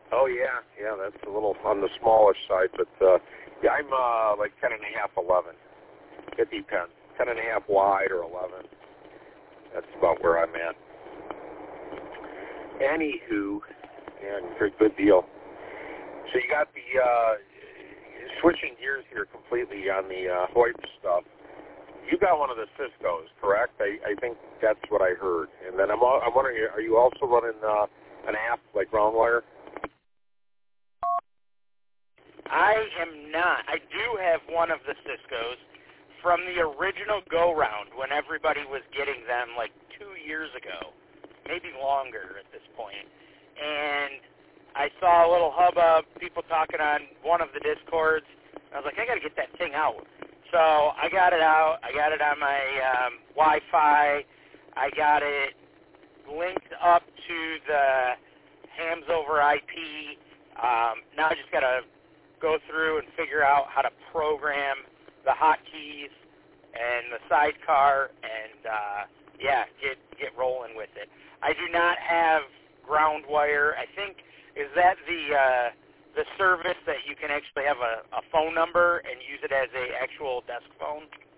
Oh, yeah. Yeah, that's a little on the smallish side. But, yeah, I'm like 10 and a half, 11. It depends. 10 and a half wide or 11. That's about where I'm at. Anywho, yeah, good deal. So you got the, switching gears here completely on the Hoyt stuff. You got one of the Ciscos, correct? I think that's what I heard. And then I'm wondering, are you also running an app like Groundwire? I am not. I do have one of the Ciscos from the original go-round when everybody was getting them like 2 years ago, maybe longer at this point. And I saw a little hubbub, people talking on one of the Discords. I was like, I got to get that thing out. So I got it out. I got it on my Wi-Fi. I got it linked up to the hams over IP. Now I just got to go through and figure out how to program the hotkeys and the sidecar and, get rolling with it. I do not have Groundwire. I think, is that the service that you can actually have a phone number and use it as a actual desk phone?